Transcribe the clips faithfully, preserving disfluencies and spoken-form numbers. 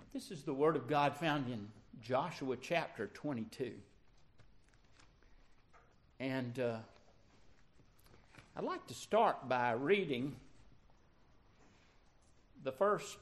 This is the Word of God found in Joshua chapter twenty-two. And uh, I'd like to start by reading the first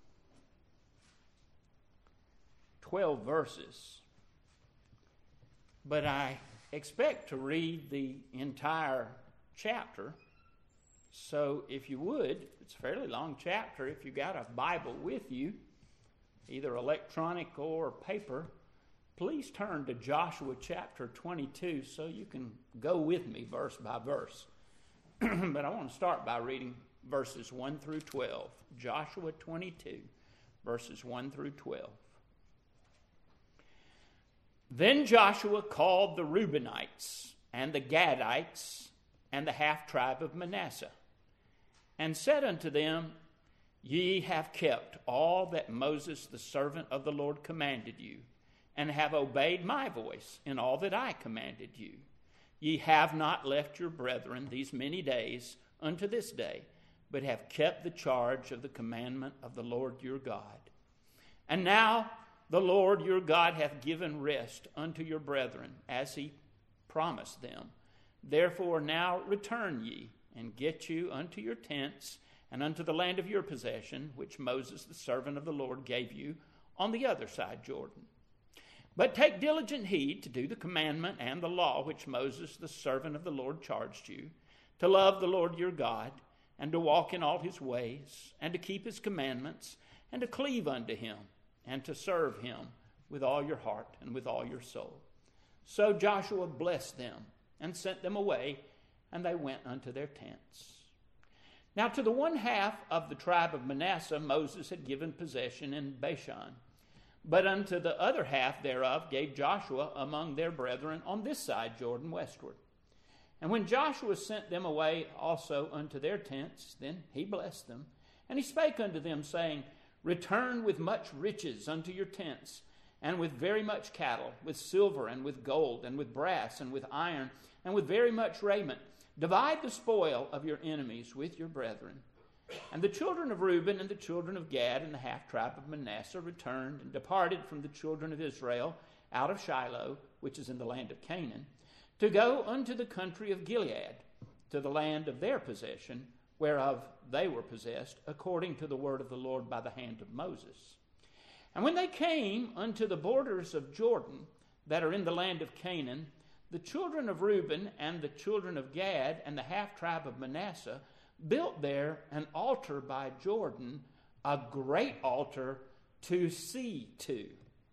twelve verses. But I expect to read the entire chapter. So if you would, it's a fairly long chapter. If you got a Bible with you, either electronic or paper, please turn to Joshua chapter twenty-two so you can go with me verse by verse. But I want to start by reading verses one through twelve. Joshua twenty-two, verses one through twelve. Then Joshua called the Reubenites and the Gadites and the half-tribe of Manasseh, and said unto them, Ye have kept all that Moses the servant of the Lord commanded you, and have obeyed my voice in all that I commanded you. Ye have not left your brethren these many days unto this day, but have kept the charge of the commandment of the Lord your God. And now the Lord your God hath given rest unto your brethren, as he promised them. Therefore now return ye, and get you unto your tents, and unto the land of your possession, which Moses the servant of the Lord gave you on the other side Jordan. But take diligent heed to do the commandment and the law which Moses the servant of the Lord charged you, to love the Lord your God, and to walk in all his ways, and to keep his commandments, and to cleave unto him, and to serve him with all your heart and with all your soul. So Joshua blessed them, and sent them away, and they went unto their tents. Now to the one half of the tribe of Manasseh Moses had given possession in Bashan, but unto the other half thereof gave Joshua among their brethren on this side Jordan westward. And when Joshua sent them away also unto their tents, then he blessed them, and he spake unto them, saying, Return with much riches unto your tents, and with very much cattle, with silver, and with gold, and with brass, and with iron, and with very much raiment. Divide the spoil of your enemies with your brethren. And the children of Reuben and the children of Gad and the half-tribe of Manasseh returned and departed from the children of Israel out of Shiloh, which is in the land of Canaan, to go unto the country of Gilead, to the land of their possession, whereof they were possessed, according to the word of the Lord by the hand of Moses. And when they came unto the borders of Jordan, that are in the land of Canaan, the children of Reuben and the children of Gad and the half-tribe of Manasseh built there an altar by Jordan, a great altar to see to.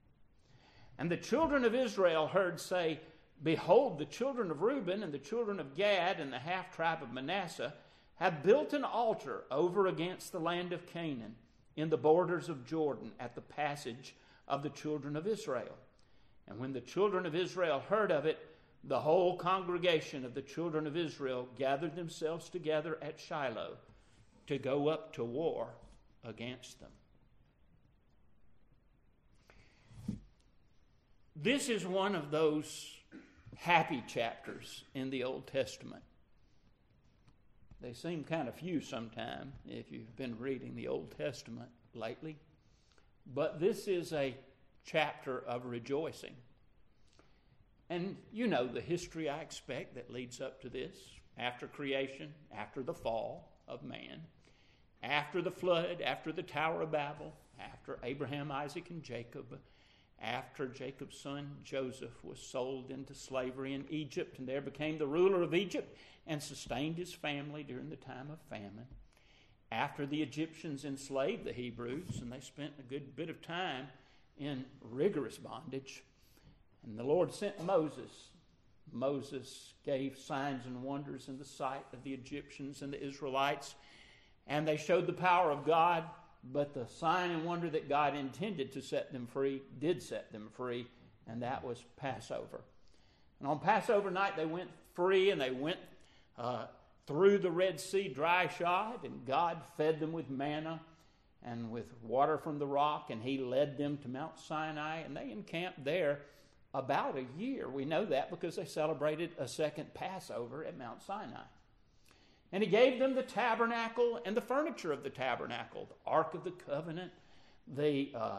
And the children of Israel heard say, Behold, the children of Reuben and the children of Gad and the half-tribe of Manasseh have built an altar over against the land of Canaan in the borders of Jordan at the passage of the children of Israel. And when the children of Israel heard of it, the whole congregation of the children of Israel gathered themselves together at Shiloh to go up to war against them. This is one of those happy chapters in the Old Testament. They seem kind of few sometime if you've been reading the Old Testament lately. But this is a chapter of rejoicing. And you know the history, I expect, that leads up to this. After creation, after the fall of man, after the flood, after the Tower of Babel, after Abraham, Isaac, and Jacob, after Jacob's son Joseph was sold into slavery in Egypt and there became the ruler of Egypt and sustained his family during the time of famine. After the Egyptians enslaved the Hebrews, and they spent a good bit of time in rigorous bondage, and the Lord sent Moses. Moses gave signs and wonders in the sight of the Egyptians and the Israelites, and they showed the power of God, but the sign and wonder that God intended to set them free did set them free, and that was Passover. And on Passover night they went free, and they went uh, through the Red Sea dry shod, and God fed them with manna and with water from the rock, and he led them to Mount Sinai, and they encamped there about a year. We know that because they celebrated a second Passover at Mount Sinai. And he gave them the tabernacle and the furniture of the tabernacle, the Ark of the Covenant, the uh,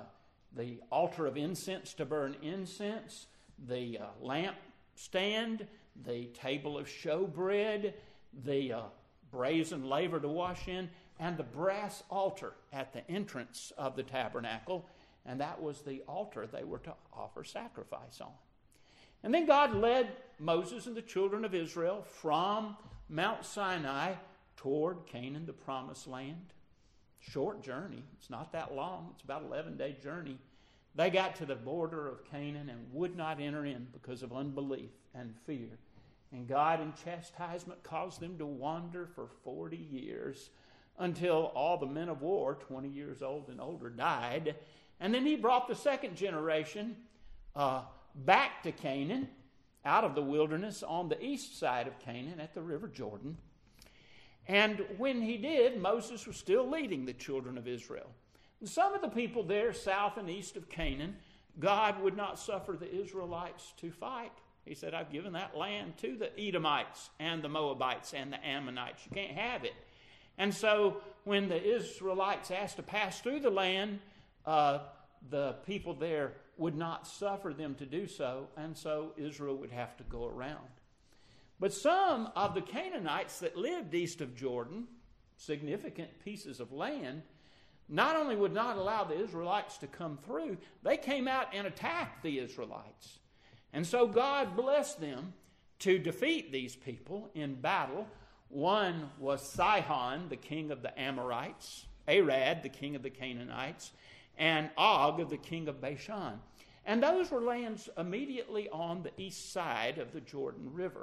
the altar of incense to burn incense, the uh, lamp stand, the table of showbread, the uh, brazen laver to wash in, and the brass altar at the entrance of the tabernacle. And that was the altar they were to offer sacrifice on. And then God led Moses and the children of Israel from Mount Sinai toward Canaan, the promised land. Short journey. It's not that long. It's about an eleven-day journey. They got to the border of Canaan and would not enter in because of unbelief and fear. And God, in chastisement, caused them to wander for forty years until all the men of war, twenty years old and older, died. And then he brought the second generation uh, back to Canaan, out of the wilderness on the east side of Canaan at the river Jordan. And when he did, Moses was still leading the children of Israel. And some of the people there, south and east of Canaan, God would not suffer the Israelites to fight. He said, I've given that land to the Edomites and the Moabites and the Ammonites. You can't have it. And so when the Israelites asked to pass through the land, uh, the people there would not suffer them to do so, and so Israel would have to go around. But some of the Canaanites that lived east of Jordan, significant pieces of land, not only would not allow the Israelites to come through, they came out and attacked the Israelites. And so God blessed them to defeat these people in battle. One was Sihon, the king of the Amorites, Arad, the king of the Canaanites, and Og, the king of Bashan. And those were lands immediately on the east side of the Jordan River.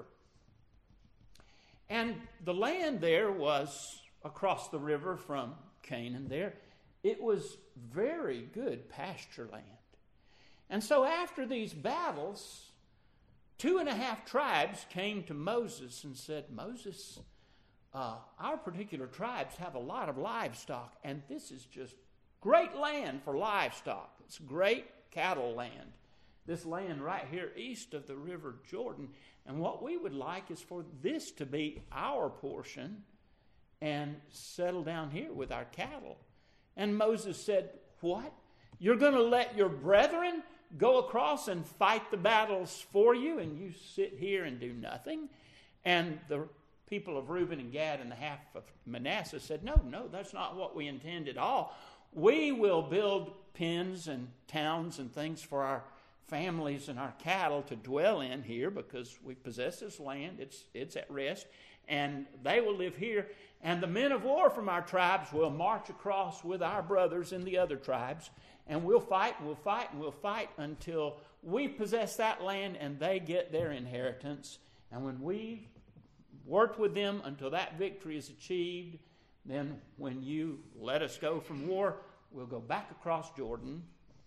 And the land there was across the river from Canaan there. It was very good pasture land. And so after these battles, two and a half tribes came to Moses and said, Moses, uh, our particular tribes have a lot of livestock, and this is just great land for livestock. It's great cattle land. This land right here east of the river Jordan. And what we would like is for this to be our portion and settle down here with our cattle. And Moses said, what? You're going to let your brethren go across and fight the battles for you, and you sit here and do nothing? And the people of Reuben and Gad and the half of Manasseh said, no, no, that's not what we intend at all. We will build pens and towns and things for our families and our cattle to dwell in here because we possess this land. It's, it's at rest. And they will live here. And the men of war from our tribes will march across with our brothers in the other tribes. And we'll fight and we'll fight and we'll fight until we possess that land and they get their inheritance. And when we've worked with them until that victory is achieved, then when you let us go from war, we'll go back across Jordan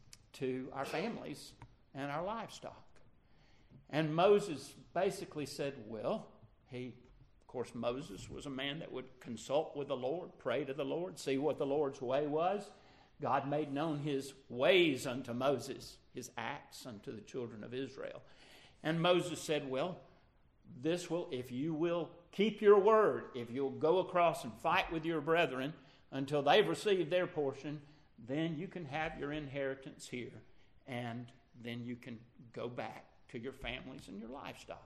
to our families and our livestock. And Moses basically said, well, he, of course, Moses was a man that would consult with the Lord, pray to the Lord, see what the Lord's way was. God made known his ways unto Moses, his acts unto the children of Israel. And Moses said, well, this will, if you will keep your word, if you'll go across and fight with your brethren until they've received their portion, then you can have your inheritance here, and then you can go back to your families and your livestock.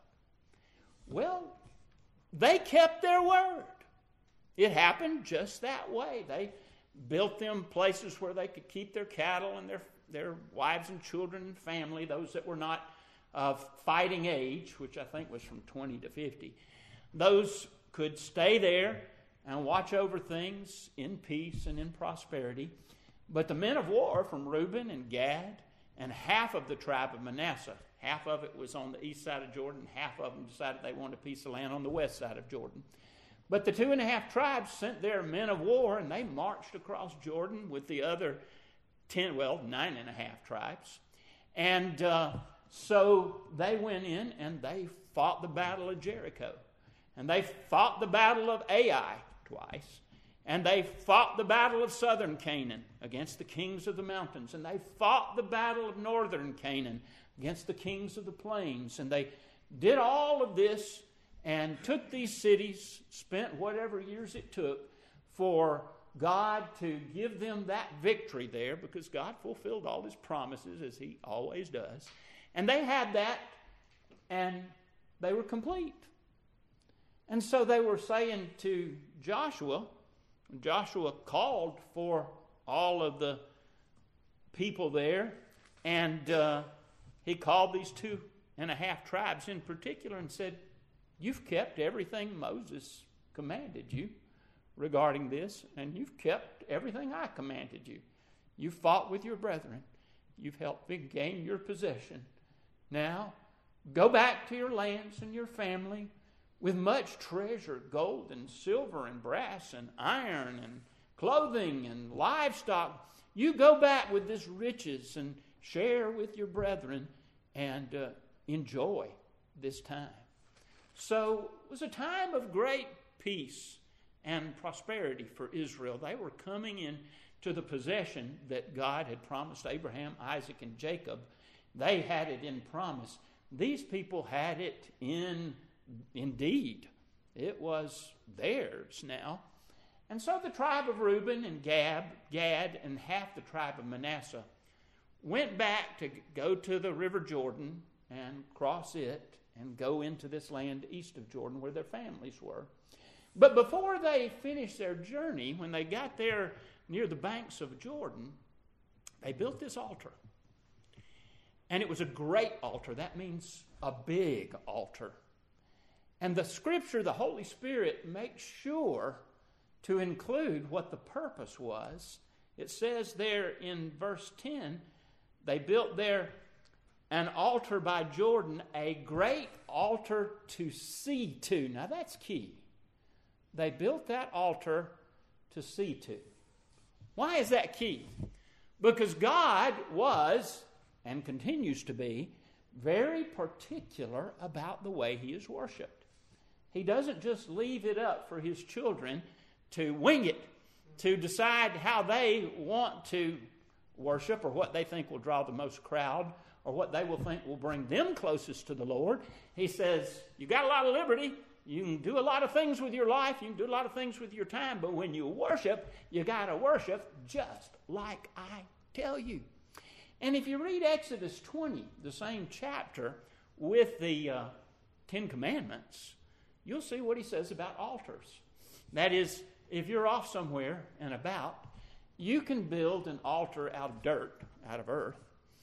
Well, they kept their word. It happened just that way. They built them places where they could keep their cattle and their, their wives and children and family, those that were not of fighting age, which I think was from twenty to fifty. Those could stay there and watch over things in peace and in prosperity. But the men of war from Reuben and Gad and half of the tribe of Manasseh, half of it was on the east side of Jordan, half of them decided they wanted a piece of land on the west side of Jordan. But the two and a half tribes sent their men of war, and they marched across Jordan with the other ten, well, nine and a half tribes. And uh, so they went in and they fought the battle of Jericho. And they fought the battle of Ai twice. And they fought the battle of southern Canaan against the kings of the mountains. And they fought the battle of northern Canaan against the kings of the plains. And they did all of this and took these cities, spent whatever years it took for God to give them that victory there, because God fulfilled all his promises, as he always does. And they had that, and they were complete. And so they were saying to Joshua, Joshua called for all of the people there, and uh, he called these two and a half tribes in particular and said, you've kept everything Moses commanded you regarding this, and you've kept everything I commanded you. You fought with your brethren. You've helped me gain your possession. Now, go back to your lands and your family with much treasure, gold and silver and brass and iron and clothing and livestock. You go back with this riches and share with your brethren and uh, enjoy this time. So it was a time of great peace and prosperity for Israel. They were coming in to the possession that God had promised Abraham, Isaac, and Jacob. They had it in promise. These people had it in indeed. It was theirs now. And so the tribe of Reuben and Gad, Gad and half the tribe of Manasseh went back to go to the river Jordan and cross it and go into this land east of Jordan where their families were. But before they finished their journey, when they got there near the banks of Jordan, they built this altar. And it was a great altar. That means a big altar. And the Scripture, the Holy Spirit, makes sure to include what the purpose was. It says there in verse ten, they built there an altar by Jordan, a great altar to see to. Now that's key. They built that altar to see to. Why is that key? Because God was, and continues to be, very particular about the way he is worshipped. He doesn't just leave it up for his children to wing it, to decide how they want to worship or what they think will draw the most crowd or what they will think will bring them closest to the Lord. He says, you got a lot of liberty. You can do a lot of things with your life. You can do a lot of things with your time. But when you worship, you got to worship just like I tell you. And if you read Exodus twenty, the same chapter, with the uh, Ten Commandments, you'll see what he says about altars. That is, if you're off somewhere and about, you can build an altar out of dirt, out of earth,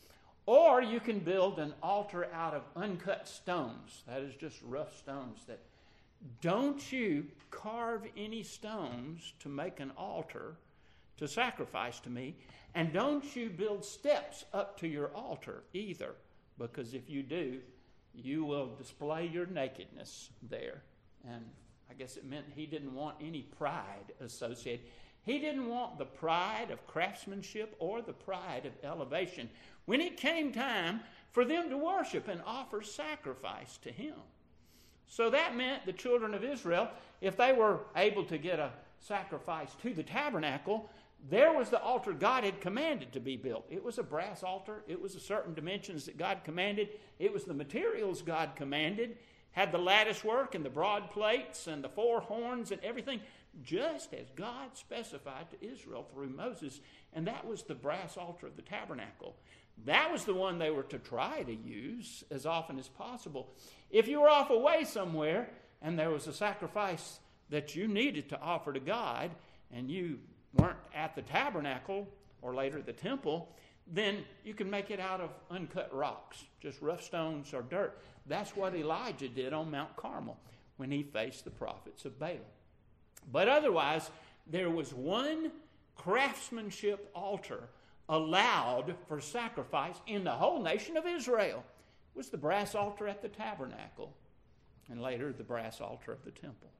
or you can build an altar out of uncut stones. That is just rough stones. That don't you carve any stones to make an altar to sacrifice to me, and don't you build steps up to your altar either, because if you do, you will display your nakedness there. And I guess it meant he didn't want any pride associated. He didn't want the pride of craftsmanship or the pride of elevation when it came time for them to worship and offer sacrifice to him. So that meant the children of Israel, if they were able to get a sacrifice to the tabernacle, there was the altar God had commanded to be built. It was a brass altar. It was a certain dimensions that God commanded. It was the materials God commanded. Had the lattice work and the broad plates and the four horns and everything, just as God specified to Israel through Moses. And that was the brass altar of the tabernacle. That was the one they were to try to use as often as possible. If you were off away somewhere and there was a sacrifice that you needed to offer to God and you weren't at the tabernacle or later the temple, then you can make it out of uncut rocks, just rough stones or dirt. That's what Elijah did on Mount Carmel when he faced the prophets of Baal. But otherwise, there was one craftsmanship altar allowed for sacrifice in the whole nation of Israel. It was the brass altar at the tabernacle, and later the brass altar of the temple.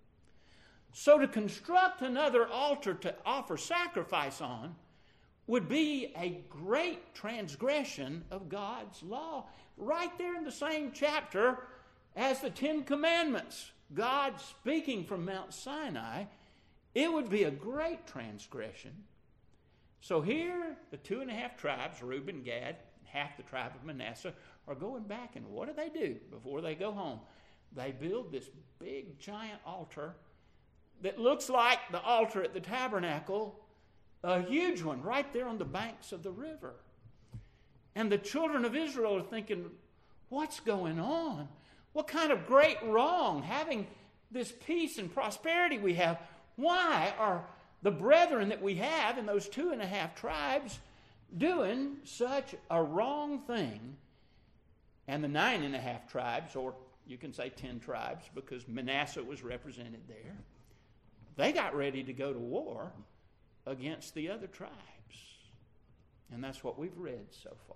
So to construct another altar to offer sacrifice on would be a great transgression of God's law. Right there in the same chapter as the Ten Commandments, God speaking from Mount Sinai, it would be a great transgression. So here, the two and a half tribes, Reuben, Gad, half the tribe of Manasseh, are going back, and what do they do before they go home? They build this big, giant altar that looks like the altar at the tabernacle, a huge one right there on the banks of the river. And the children of Israel are thinking, what's going on? What kind of great wrong, having this peace and prosperity we have, why are the brethren that we have in those two and a half tribes doing such a wrong thing? And the nine and a half tribes, or you can say ten tribes, because Manasseh was represented there, they got ready to go to war against the other tribes. And that's what we've read so far.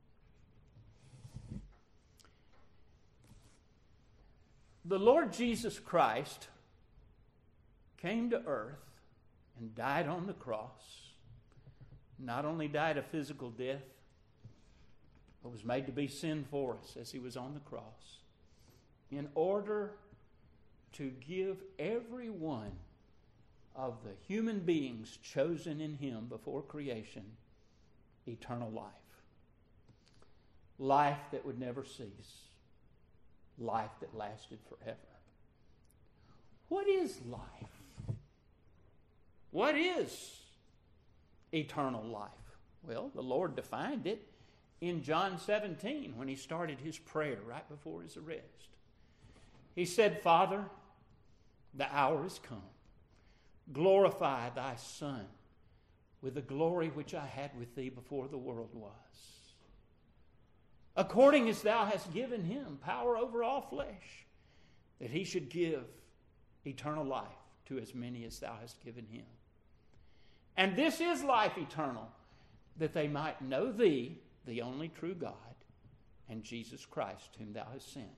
The Lord Jesus Christ came to earth and died on the cross. Not only died a physical death, but was made to be sin for us as he was on the cross, in order to give every one of the human beings chosen in him before creation eternal life. Life that would never cease. Life that lasted forever. What is life? What is eternal life? Well, the Lord defined it in John seventeen when he started his prayer right before his arrest. He said, Father, the hour is come. Glorify thy Son with the glory which I had with thee before the world was. According as thou hast given him power over all flesh, that he should give eternal life to as many as thou hast given him. And this is life eternal, that they might know thee, the only true God, and Jesus Christ, whom thou hast sent.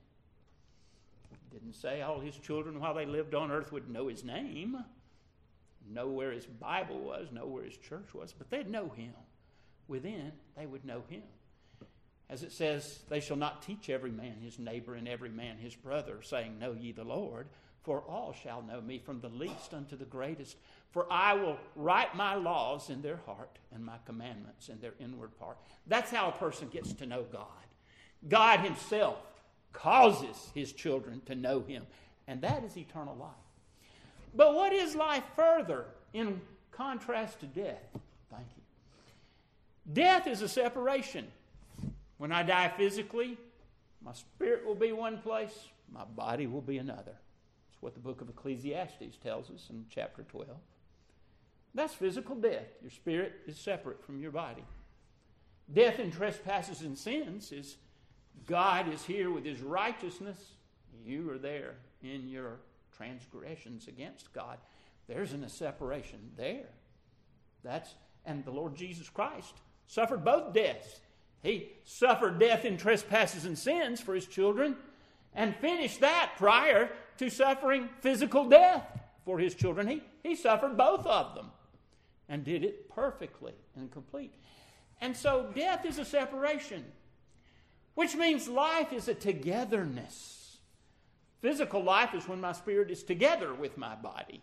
It didn't say all his children while they lived on earth would know his name, know where his Bible was, know where his church was, but they'd know him. Within, they would know him. As it says, they shall not teach every man his neighbor and every man his brother, saying, Know ye the Lord, for all shall know me, from the least unto the greatest. For I will write my laws in their heart, and my commandments in their inward part. That's how a person gets to know God. God himself causes his children to know him, and that is eternal life. But what is life further in contrast to death? Thank you. Death is a separation. When I die physically, my spirit will be one place, my body will be another. That's what the book of Ecclesiastes tells us in chapter twelve. That's physical death. Your spirit is separate from your body. Death in trespasses and sins is God is here with his righteousness. You are there in your transgressions against God. There's a separation there. That's and the Lord Jesus Christ suffered both deaths. He suffered death in trespasses and sins for his children and finished that prior to suffering physical death for his children. He, he suffered both of them and did it perfectly and complete. And so death is a separation, which means life is a togetherness. Physical life is when my spirit is together with my body.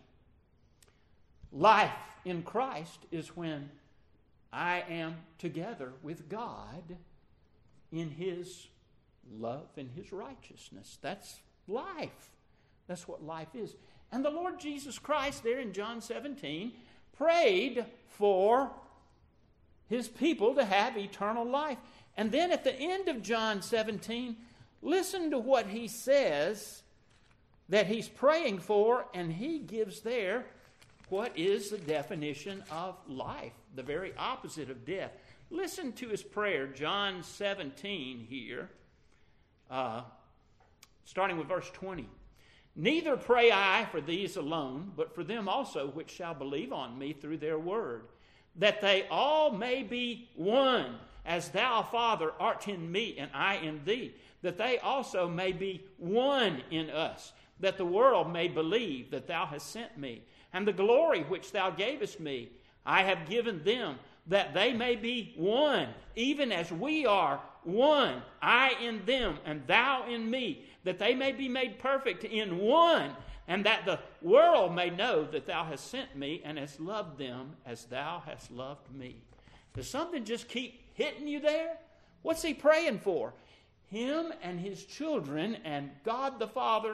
Life in Christ is when I am together with God in his love and his righteousness. That's life. That's what life is. And the Lord Jesus Christ there in John seventeen prayed for his people to have eternal life. And then at the end of John seventeen, listen to what he says that he's praying for, and he gives there what is the definition of life, the very opposite of death. Listen to his prayer, John seventeen here, uh, starting with verse twenty. Neither pray I for these alone, but for them also which shall believe on me through their word, that they all may be one, as thou, Father, art in me and I in thee, that they also may be one in us, that the world may believe that thou hast sent me. And the glory which thou gavest me, I have given them, that they may be one, even as we are one, I in them, and thou in me, that they may be made perfect in one, and that the world may know that thou hast sent me and hast loved them as thou hast loved me. Does something just keep hitting you there? What's he praying for? Him and his children and God the Father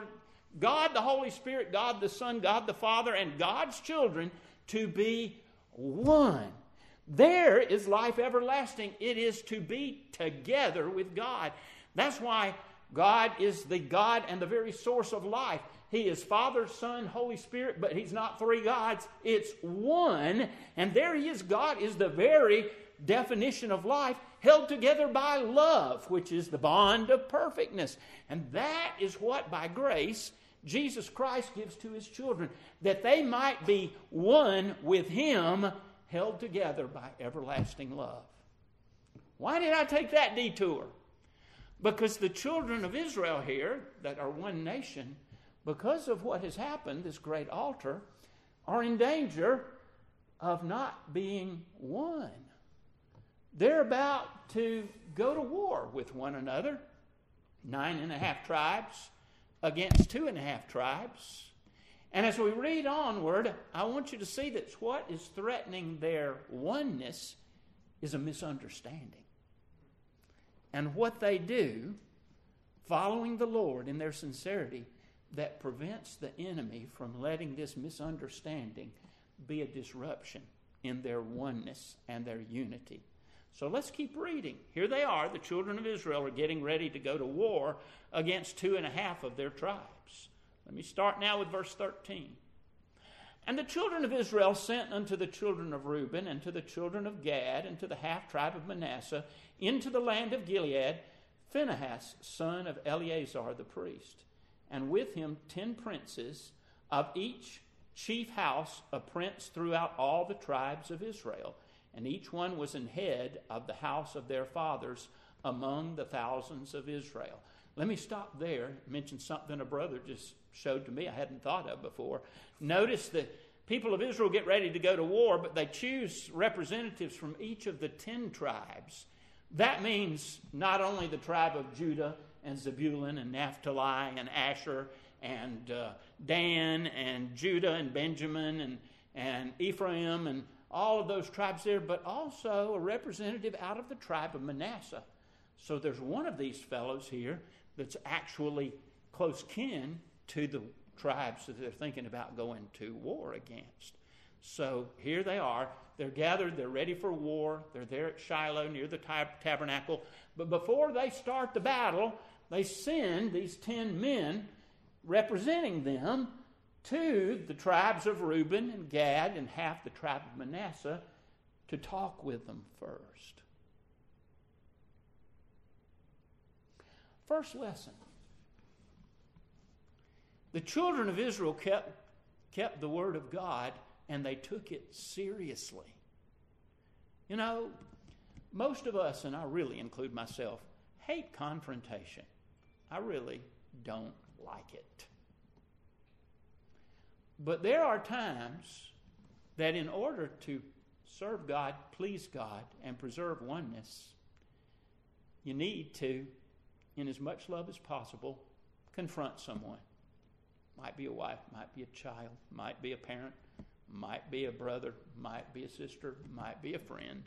God the Holy Spirit, God the Son, God the Father, and God's children to be one. There is life everlasting. It is to be together with God. That's why God is the God and the very source of life. He is Father, Son, Holy Spirit, but He's not three gods. It's one. And there He is. God is the very definition of life, held together by love, which is the bond of perfectness. And that is what, by grace, Jesus Christ gives to His children, that they might be one with Him, held together by everlasting love. Why did I take that detour? Because the children of Israel here, that are one nation, because of what has happened, this great altar, are in danger of not being one. They're about to go to war with one another. Nine and a half tribes against two and a half tribes. And as we read onward, I want you to see that what is threatening their oneness is a misunderstanding. And what they do, following the Lord in their sincerity, that prevents the enemy from letting this misunderstanding be a disruption in their oneness and their unity. So let's keep reading. Here they are. The children of Israel are getting ready to go to war against two and a half of their tribes. Let me start now with verse thirteen. And the children of Israel sent unto the children of Reuben and to the children of Gad and to the half tribe of Manasseh into the land of Gilead Phinehas, son of Eleazar the priest, and with him ten princes, of each chief house a prince throughout all the tribes of Israel. And each one was an head of the house of their fathers among the thousands of Israel. Let me stop there, mention something a brother just showed to me I hadn't thought of before. Notice the people of Israel get ready to go to war, but they choose representatives from each of the ten tribes. That means not only the tribe of Judah and Zebulun and Naphtali and Asher and uh, Dan and Judah and Benjamin and, and Ephraim and all of those tribes there, but also a representative out of the tribe of Manasseh. So there's one of these fellows here that's actually close kin to the tribes that they're thinking about going to war against. So here they are. They're gathered. They're ready for war. They're there at Shiloh near the tab- tabernacle. But before they start the battle, they send these ten men representing them to the tribes of Reuben and Gad and half the tribe of Manasseh to talk with them first. First lesson. The children of Israel kept, kept the word of God, and they took it seriously. You know, most of us, and I really include myself, hate confrontation. I really don't like it. But there are times that in order to serve God, please God, and preserve oneness, you need to, in as much love as possible, confront someone. Might be a wife, might be a child, might be a parent, might be a brother, might be a sister, might be a friend.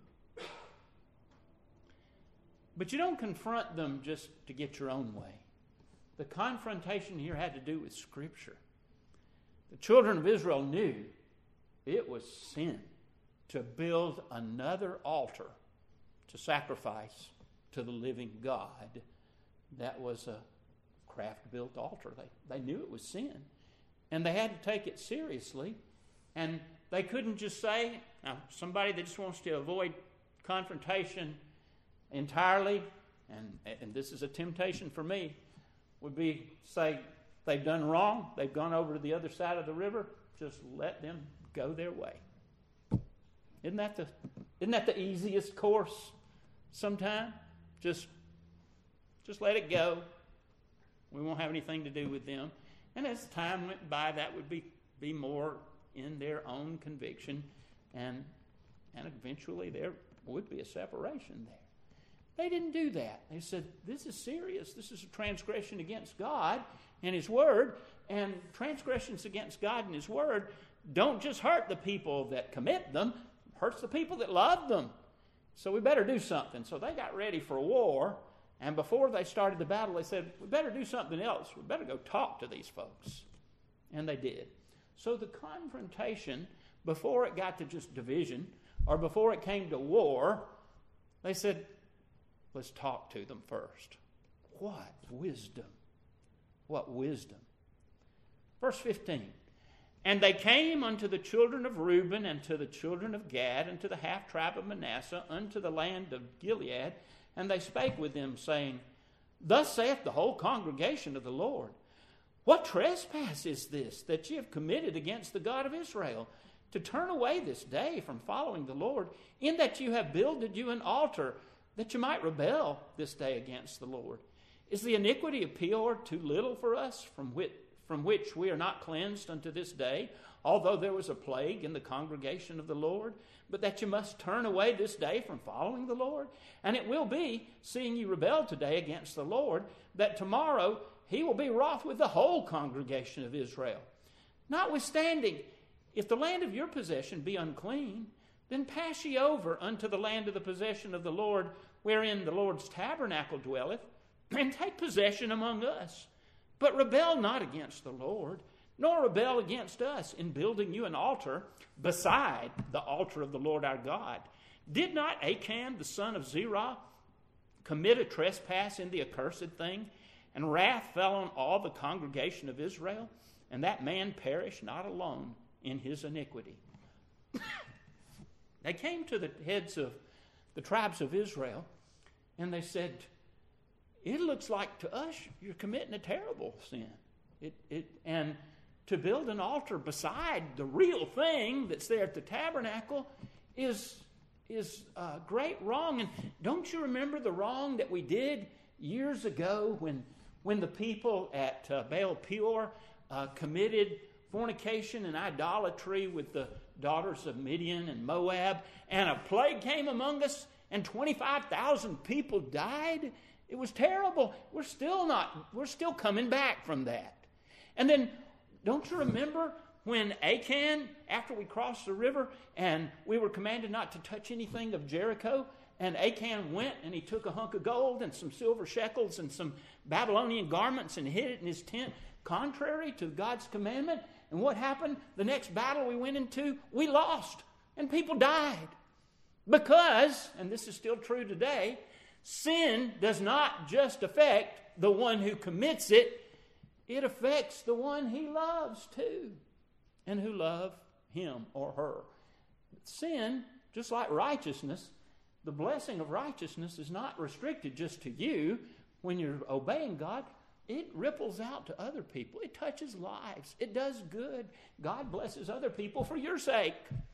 But you don't confront them just to get your own way. The confrontation here had to do with Scripture. The children of Israel knew it was sin to build another altar to sacrifice to the living God. That was a craft-built altar. They, they knew it was sin. And they had to take it seriously. And they couldn't just say, now, somebody that just wants to avoid confrontation entirely, and, and this is a temptation for me, would be say they've done wrong, they've gone over to the other side of the river, just let them go their way. Isn't that the, isn't that the easiest course sometimes? Just, just let it go. We won't have anything to do with them. And as time went by, that would be, be more in their own conviction, and, and eventually there would be a separation there. They didn't do that. They said, this is serious. This is a transgression against God and His Word, and transgressions against God and His Word don't just hurt the people that commit them, it hurts the people that love them. So we better do something. So they got ready for war, And before they started the battle, they said, we better do something else. We better go talk to these folks. And they did. So the confrontation, before it got to just division, or before it came to war, they said, let's talk to them first. What wisdom. What wisdom. Verse fifteen. And they came unto the children of Reuben, and to the children of Gad, and to the half tribe of Manasseh, unto the land of Gilead, and they spake with them, saying, Thus saith the whole congregation of the Lord, What trespass is this that ye have committed against the God of Israel, to turn away this day from following the Lord, in that you have builded you an altar, that you might rebel this day against the Lord? Is the iniquity of Peor too little for us, from which, from which we are not cleansed unto this day, although there was a plague in the congregation of the Lord? But that you must turn away this day from following the Lord? And it will be, seeing you rebel today against the Lord, that tomorrow he will be wroth with the whole congregation of Israel. Notwithstanding, if the land of your possession be unclean, then pass ye over unto the land of the possession of the Lord, wherein the Lord's tabernacle dwelleth, and take possession among us. But rebel not against the Lord, nor rebel against us in building you an altar beside the altar of the Lord our God. Did not Achan the son of Zerah commit a trespass in the accursed thing, and wrath fell on all the congregation of Israel, and that man perished not alone in his iniquity? They came to the heads of the tribes of Israel, and they said, it looks like to us you're committing a terrible sin. It, it, and to build an altar beside the real thing that's there at the tabernacle is, is a great wrong. And don't you remember the wrong that we did years ago when, when the people at uh, Baal Peor uh, committed fornication and idolatry with the daughters of Midian and Moab, and a plague came among us and twenty-five thousand people died? It was terrible. We're still not, we're still coming back from that. And then, don't you remember when Achan, after we crossed the river and we were commanded not to touch anything of Jericho, and Achan went and he took a hunk of gold and some silver shekels and some Babylonian garments and hid it in his tent, contrary to God's commandment? And what happened? The next battle we went into, we lost and people died. Because, and this is still true today, sin does not just affect the one who commits it, it affects the one he loves too, and who love him or her. Sin, just like righteousness, the blessing of righteousness is not restricted just to you when you're obeying God. It ripples out to other people. It touches lives. It does good. God blesses other people for your sake.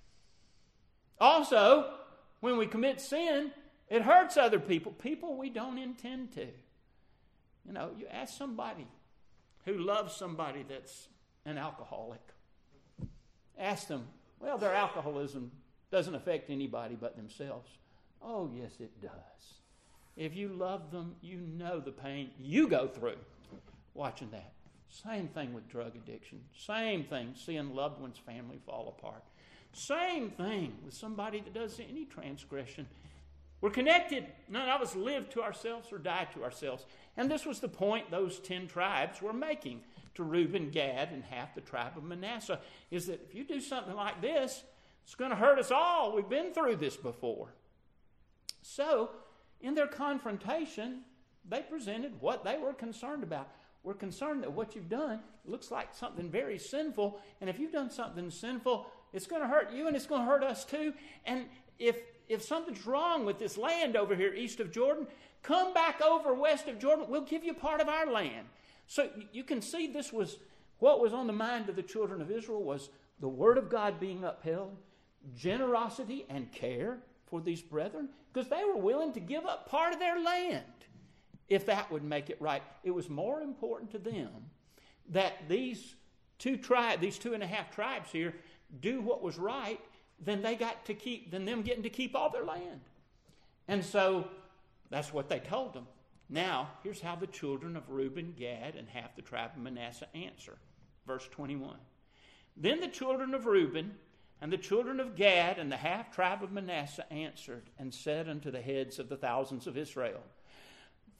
Also, when we commit sin, it hurts other people, people we don't intend to. You know, you ask somebody who loves somebody that's an alcoholic. Ask them, well, their alcoholism doesn't affect anybody but themselves. Oh, yes, it does. If you love them, you know the pain you go through watching that. Same thing with drug addiction. Same thing, seeing loved ones' family fall apart. Same thing with somebody that does any transgression. We're connected. None of us live to ourselves or die to ourselves. And this was the point those ten tribes were making to Reuben, Gad, and half the tribe of Manasseh, is that if you do something like this, it's going to hurt us all. We've been through this before. So, in their confrontation, they presented what they were concerned about. We're concerned that what you've done looks like something very sinful, and if you've done something sinful, it's going to hurt you and it's going to hurt us too. And if if something's wrong with this land over here east of Jordan, come back over west of Jordan. We'll give you part of our land. So you can see this was what was on the mind of the children of Israel, was the word of God being upheld, generosity and care for these brethren, because they were willing to give up part of their land if that would make it right. It was more important to them that these two tribes, these two and a half tribes here, do what was right than they got to keep, than them getting to keep all their land. And so that's what they told them. Now, here's how the children of Reuben, Gad, and half the tribe of Manasseh answer. Verse twenty-one. Then the children of Reuben and the children of Gad and the half tribe of Manasseh answered and said unto the heads of the thousands of Israel,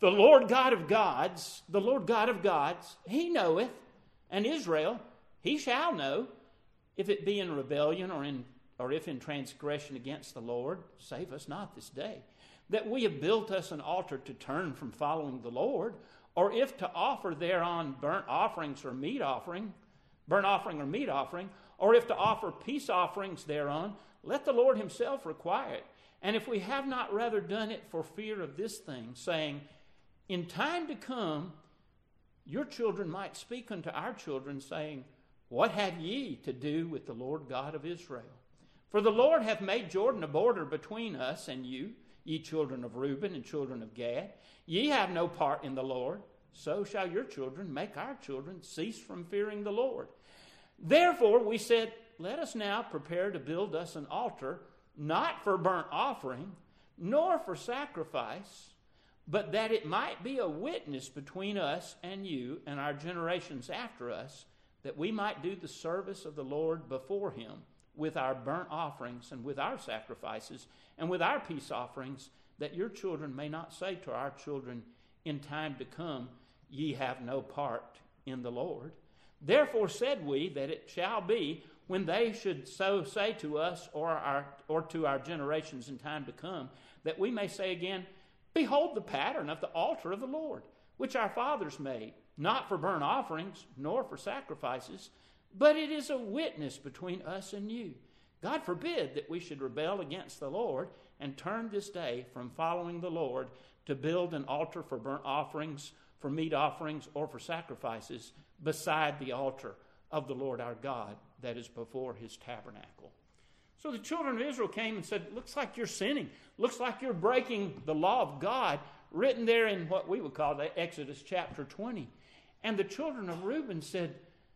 The Lord God of gods, the Lord God of gods, he knoweth, and Israel, he shall know, if it be in rebellion or in or if in transgression against the Lord, save us not this day, that we have built us an altar to turn from following the Lord, or if to offer thereon burnt offerings or meat offering, burnt offering or meat offering, or if to offer peace offerings thereon, let the Lord himself require it. And if we have not rather done it for fear of this thing, saying, in time to come, your children might speak unto our children, saying, what have ye to do with the Lord God of Israel? For the Lord hath made Jordan a border between us and you, ye children of Reuben and children of Gad. Ye have no part in the Lord, so shall your children make our children cease from fearing the Lord. Therefore we said, let us now prepare to build us an altar, not for burnt offering, nor for sacrifice, but that it might be a witness between us and you and our generations after us, that we might do the service of the Lord before him with our burnt offerings and with our sacrifices and with our peace offerings, that your children may not say to our children in time to come, ye have no part in the Lord. Therefore said we that it shall be, when they should so say to us or our or to our generations in time to come, that we may say again, behold the pattern of the altar of the Lord, which our fathers made, not for burnt offerings, nor for sacrifices, but it is a witness between us and you. God forbid that we should rebel against the Lord and turn this day from following the Lord to build an altar for burnt offerings, for meat offerings, or for sacrifices beside the altar of the Lord our God that is before his tabernacle. So the children of Israel came and said, looks like you're sinning. Looks like you're breaking the law of God written there in what we would call the Exodus chapter twenty. And the children of Reuben said,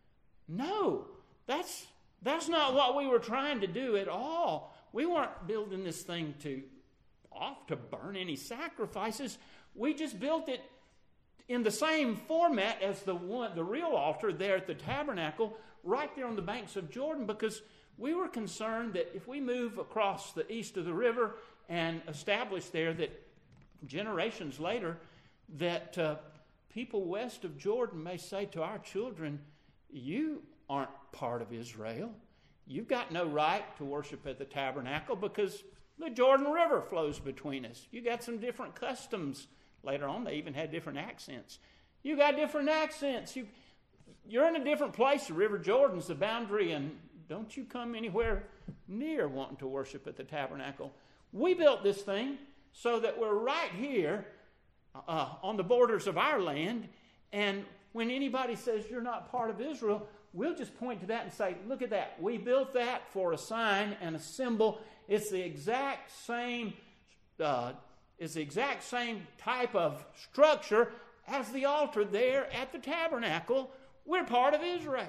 no, that's, that's not what we were trying to do at all. We weren't building this thing to off to burn any sacrifices. We just built it in the same format as the one, the real altar there at the tabernacle, right there on the banks of Jordan, because we were concerned that if we move across the east of the river and establish there, that generations later, that uh, people west of Jordan may say to our children, you aren't part of Israel. You've got no right to worship at the tabernacle because the Jordan River flows between us. You got some different customs. Later on, they even had different accents. You got different accents. You, you're in a different place. The River Jordan's the boundary, and don't you come anywhere near wanting to worship at the tabernacle. We built this thing so that we're right here uh, on the borders of our land, and when anybody says you're not part of Israel, we'll just point to that and say, look at that. We built that for a sign and a symbol. It's the exact same uh, it's the exact same type of structure as the altar there at the tabernacle. We're part of Israel.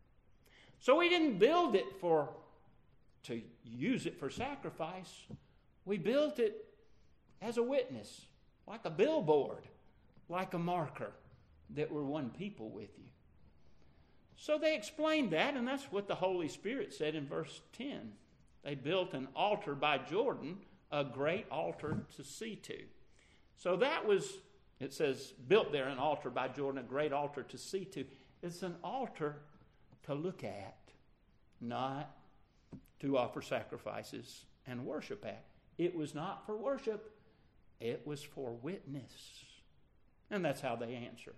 So we didn't build it for to use it for sacrifice. We built it as a witness, like a billboard, like a marker that we're one people with you. So they explained that, and that's what the Holy Spirit said in verse ten. They built an altar by Jordan, a great altar to see to. So that was, it says, built there an altar by Jordan, a great altar to see to. It's an altar to look at, not to offer sacrifices and worship at. It was not for worship. It was for witness. And that's how they answered.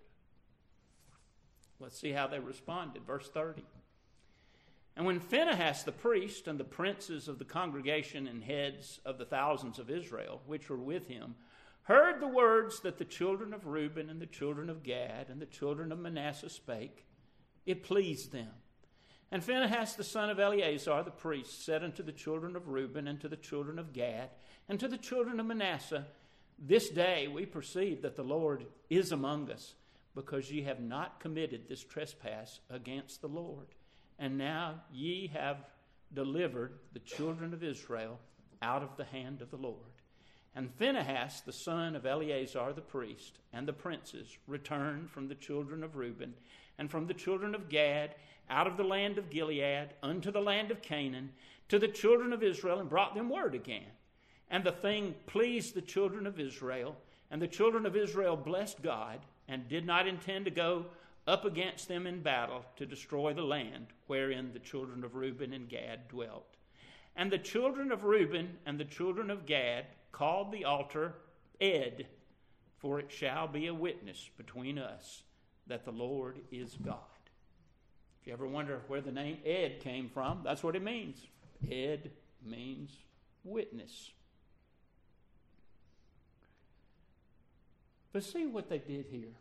Let's see how they responded. Verse thirty. And when Phinehas the priest and the princes of the congregation and heads of the thousands of Israel, which were with him, heard the words that the children of Reuben and the children of Gad and the children of Manasseh spake, it pleased them. And Phinehas the son of Eleazar the priest said unto the children of Reuben and to the children of Gad and to the children of Manasseh, this day we perceive that the Lord is among us, because ye have not committed this trespass against the Lord. And now ye have delivered the children of Israel out of the hand of the Lord. And Phinehas, the son of Eleazar the priest, and the princes returned from the children of Reuben and from the children of Gad out of the land of Gilead unto the land of Canaan to the children of Israel, and brought them word again. And the thing pleased the children of Israel, And the children of Israel blessed God and did not intend to go up against them in battle to destroy the land wherein the children of Reuben and Gad dwelt. And the children of Reuben and the children of Gad called the altar Ed, for it shall be a witness between us that the Lord is God. If you ever wonder where the name Ed came from, that's what it means. Ed means witness. But see what they did here.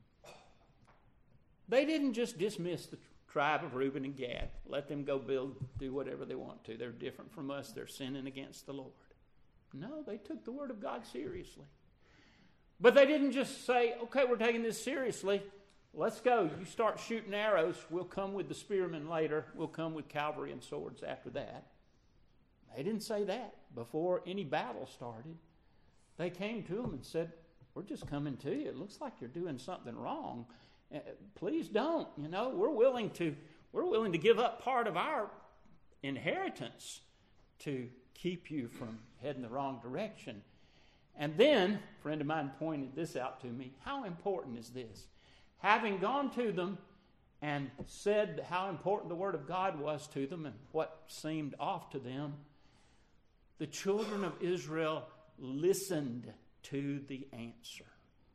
They didn't just dismiss the tribe of Reuben and Gad. Let them go build, do whatever they want to. They're different from us. They're sinning against the Lord. No, they took the word of God seriously. But they didn't just say, okay, we're taking this seriously. Let's go. You start shooting arrows. We'll come with the spearmen later. We'll come with cavalry and swords after that. They didn't say that before any battle started. They came to them and said, we're just coming to you. It looks like you're doing something wrong. Uh, please don't. You know, we're willing to we're willing to give up part of our inheritance to keep you from heading the wrong direction. And then, a friend of mine pointed this out to me. How important is this? Having gone to them and said how important the Word of God was to them and what seemed off to them, the children of Israel listened to the answer.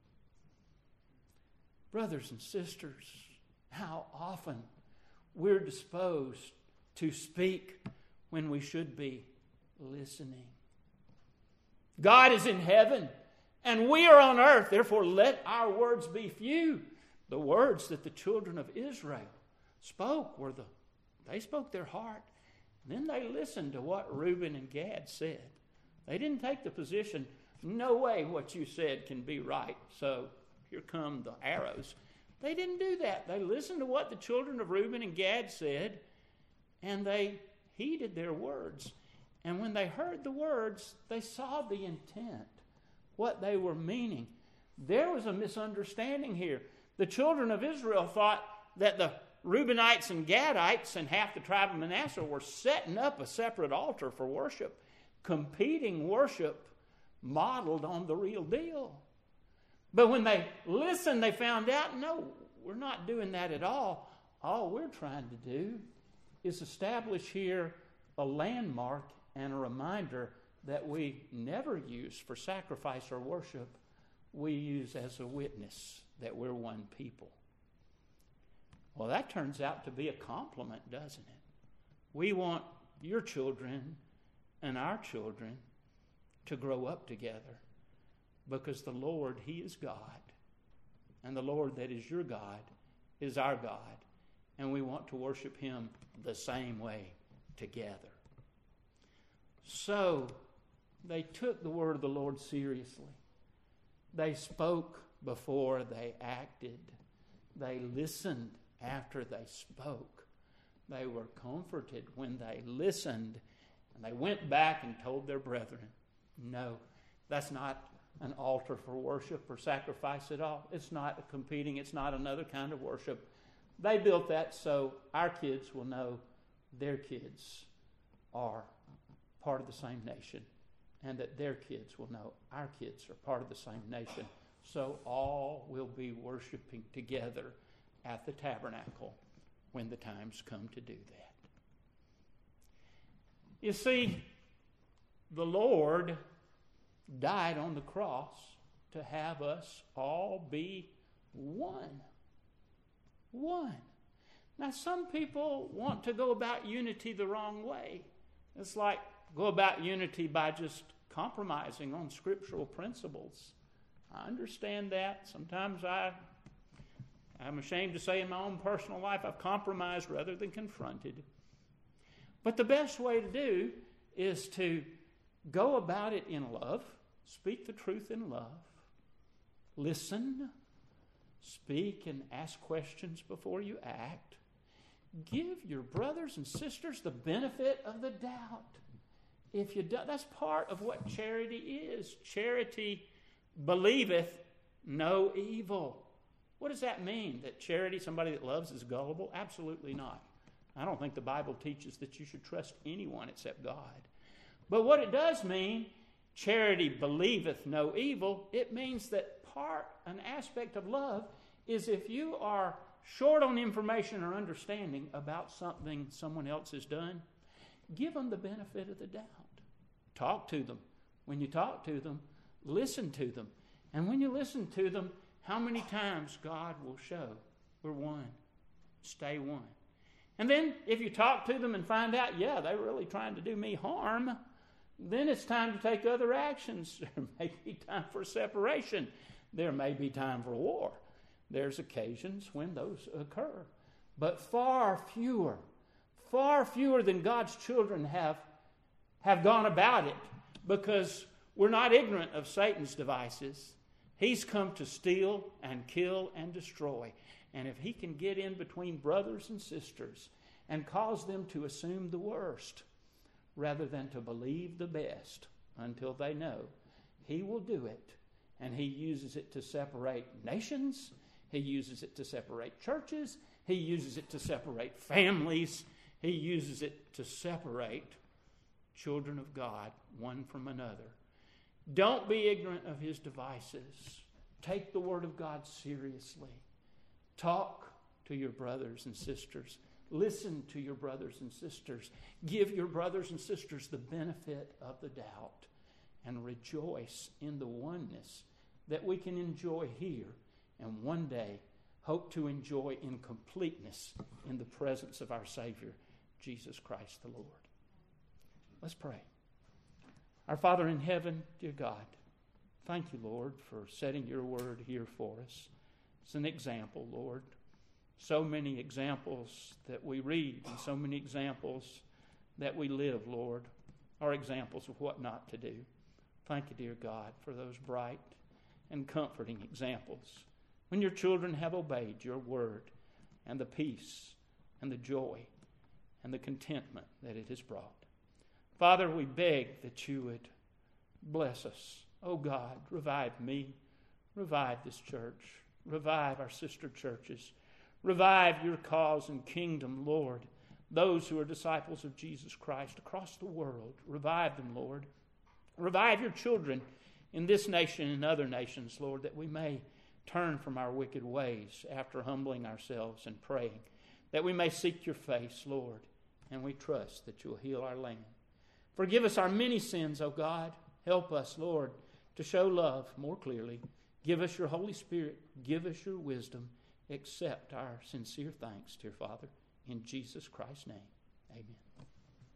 Brothers and sisters, how often we're disposed to speak when we should be listening. God is in heaven, and we are on earth. Therefore, let our words be few. The words that the children of Israel spoke were the, they spoke their heart. And then they listened to what Reuben and Gad said. They didn't take the position, no way what you said can be right, so here come the arrows. They didn't do that. They listened to what the children of Reuben and Gad said, and they heeded their words. And when they heard the words, they saw the intent, what they were meaning. There was a misunderstanding here. The children of Israel thought that the Reubenites and Gadites and half the tribe of Manasseh were setting up a separate altar for worship, competing worship modeled on the real deal. But when they listened, they found out, no, we're not doing that at all. All we're trying to do is establish here a landmark and a reminder that we never use for sacrifice or worship. We use as a witness that we're one people. Well, that turns out to be a compliment, doesn't it? We want your children and our children to grow up together because the Lord, He is God. And the Lord that is your God is our God. And we want to worship Him the same way together. So, they took the word of the Lord seriously. They spoke before they acted. They listened after they spoke. They were comforted when they listened. And they went back and told their brethren, no, that's not an altar for worship or sacrifice at all. It's not a competing. It's not another kind of worship. They built that so our kids will know their kids are part of the same nation, and that their kids will know our kids are part of the same nation. So all will be worshiping together at the tabernacle when the times come to do that. You see, the Lord died on the cross to have us all be one. One. Now, some people want to go about unity the wrong way. It's like go about unity by just compromising on scriptural principles. I understand that. Sometimes I, I'm ashamed to say in my own personal life I've compromised rather than confronted. But the best way to do is to go about it in love, speak the truth in love, listen, speak and ask questions before you act. Give your brothers and sisters the benefit of the doubt. If you do, that's part of what charity is. Charity believeth no evil. What does that mean? That charity, somebody that loves, is gullible? Absolutely not. I don't think the Bible teaches that you should trust anyone except God. But what it does mean charity believeth no evil, it means that part, an aspect of love, is if you are short on information or understanding about something someone else has done, give them the benefit of the doubt. Talk to them. When you talk to them, listen to them. And when you listen to them, how many times God will show we're one. Stay one. And then if you talk to them and find out, yeah, they're really trying to do me harm, then it's time to take other actions. There may be time for separation. There may be time for war. There's occasions when those occur. But far fewer, far fewer than God's children have, have gone about it, because we're not ignorant of Satan's devices. He's come to steal and kill and destroy. And if he can get in between brothers and sisters and cause them to assume the worst rather than to believe the best until they know, he will do it. And he uses it to separate nations. He uses it to separate churches. He uses it to separate families. He uses it to separate children of God one from another. Don't be ignorant of his devices. Take the Word of God seriously. Talk to your brothers and sisters. Listen to your brothers and sisters. Give your brothers and sisters the benefit of the doubt. And rejoice in the oneness that we can enjoy here, and one day hope to enjoy in completeness in the presence of our Savior, Jesus Christ the Lord. Let's pray. Our Father in heaven, dear God, thank you, Lord, for setting your word here for us. It's an example, Lord. So many examples that we read and so many examples that we live, Lord, are examples of what not to do. Thank you, dear God, for those bright and comforting examples when your children have obeyed your word and the peace and the joy and the contentment that it has brought. Father, we beg that you would bless us. Oh God, revive me. Revive this church. Revive our sister churches. Revive your cause and kingdom, Lord. Those who are disciples of Jesus Christ across the world. Revive them, Lord. Revive your children in this nation and other nations, Lord, that we may turn from our wicked ways after humbling ourselves and praying, that we may seek your face, Lord, and we trust that you'll heal our land. Forgive us our many sins, O God. Help us, Lord, to show love more clearly. Give us your Holy Spirit. Give us your wisdom. Accept our sincere thanks, dear Father. In Jesus Christ's name, amen.